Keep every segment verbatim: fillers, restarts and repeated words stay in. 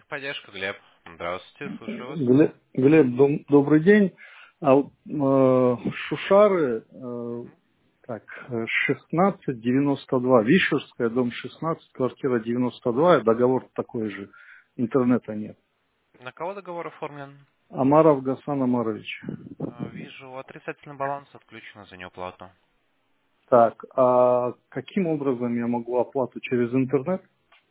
Техподдержка, Глеб. Здравствуйте, слушаю вас. Глеб, Глеб, дом- добрый день. А вот, э, Шушары, э, так, э, шестнадцать девяносто два, Вишерская, дом шестнадцать, квартира девяносто два, договор такой же, интернета нет. На кого договор оформлен? Амаров Гасан Амарович. А, Вижу, отрицательный баланс отключен за неуплату. Так, а каким образом я могу оплату через интернет?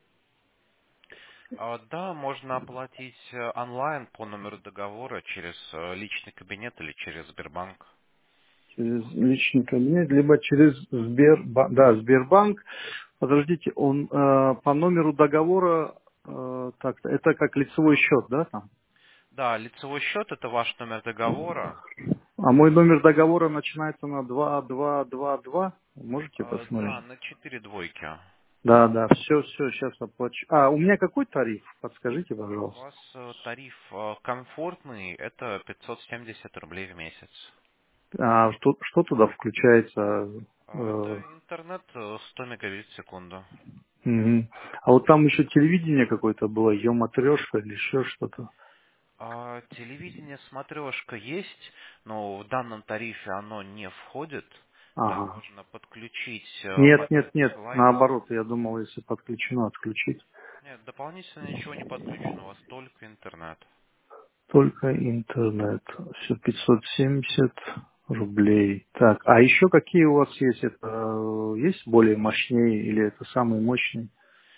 А, Да, можно оплатить э, онлайн по номеру договора через э, личный кабинет или через Сбербанк. Через личный кабинет, либо через Сбербанк. Да, Сбербанк. Подождите, он э, по номеру договора, э, так, это как лицевой счет, да, там? Да, лицевой счет– это ваш номер договора. А мой номер договора начинается на два два два два. Можете А, Да, посмотреть? на четыре двойки. Да, да, все, все, сейчас оплачу. А, у меня какой тариф? Подскажите, У пожалуйста. вас э, тариф э, комфортный– это пятьсот семьдесят рублей в месяц. А что, что туда включается? А, э, Это интернет э, сто мегабит в секунду. мгм. А вот там еще телевидение какое-то было, ее матрешка или еще что-то. А, телевидение смотрешка есть, но в данном тарифе оно не входит. Там Ага. можно подключить э, Нет, нет, Wi-Fi. нет, наоборот, я думал, если подключено, отключить. Нет, дополнительно ничего не подключено, у вас только интернет. Только интернет. Все пятьсот семьдесят рублей. Так, а еще какие у вас есть? Это э, есть более мощнее или это самый мощный?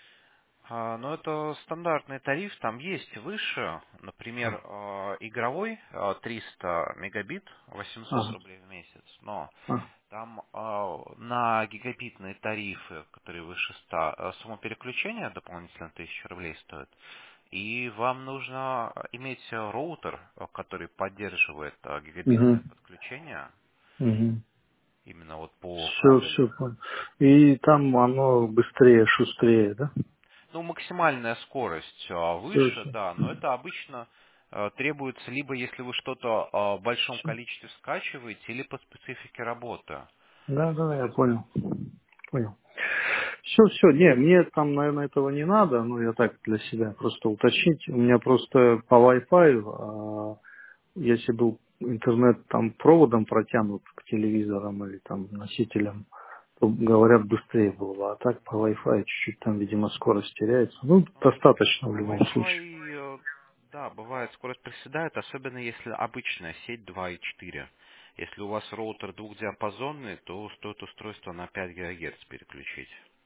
А, но это стандартный тариф, там есть выше, например, А, э, игровой э, триста мегабит, восемьсот ага, рублей в месяц, но а, там э, на гигабитные тарифы, которые выше ста, э, сумма переключения дополнительно тысяча рублей стоит. И вам нужно иметь э, роутер, э, который поддерживает э, угу, гигабитное подключение, угу. именно вот по Все, все кабелю. понял. И там оно быстрее, шустрее, да? Ну, максимальная скорость э, Все, выше, все. да, но это обычно э, требуется либо если вы что-то э, в большом Все. количестве скачиваете, или по специфике работы. Да, да, я понял. Понял. Все, все, не, мне там, наверное, этого не надо, ну, я так для себя просто уточнить. У меня просто по Wi-Fi, а, если был интернет там проводом протянут к телевизорам или там носителям, то, говорят, быстрее было. А так по Wi-Fi чуть-чуть там, видимо, скорость теряется. Ну, Ну, достаточно в любом случае. Wi-Fi, э, да, бывает, скорость проседает, особенно если обычная сеть два и четыре. Если у вас роутер двухдиапазонный, то стоит устройство на пять гигагерц переключить.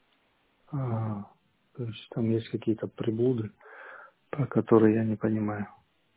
А, то есть там есть какие-то приблуды, про которые я не понимаю.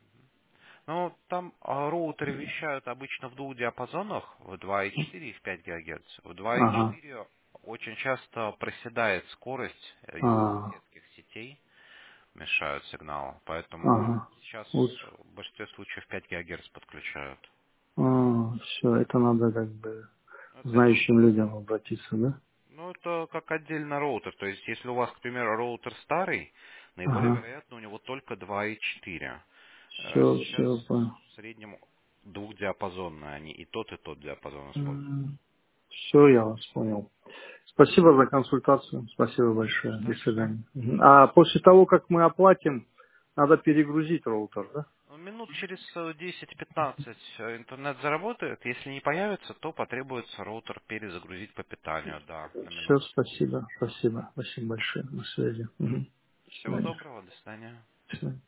Ну, там а, роутеры вещают обычно в двух диапазонах, в два и четыре и в пять гигагерц. В два и Ага, четыре очень часто проседает скорость э, из-за а, соседских сетей, мешают сигнал. Поэтому ага. сейчас Лучше. в большинстве случаев пять гигагерц подключают. Все, это надо как бы Это не знающим людям обратиться, да? Ну, это как отдельно роутер. То есть, если у вас, к примеру, роутер старый, наиболее Ага. вероятно, у него только два и четыре. Э, Все, Сейчас все, понял. в среднем двухдиапазонные они, и тот, и тот диапазон используют. Все, я вас понял. Спасибо за консультацию. Спасибо большое. До Что? свидания. Мгм. А после того, как мы оплатим, надо перегрузить роутер, да? Ну, Минут через э, десять-пятнадцать э, интернет заработает. Если не появится, то потребуется роутер перезагрузить по питанию, да, на Все, минуточку. спасибо. Спасибо. Спасибо большое. На связи. Мгм. До Всего свидания. доброго, до свидания. До свидания.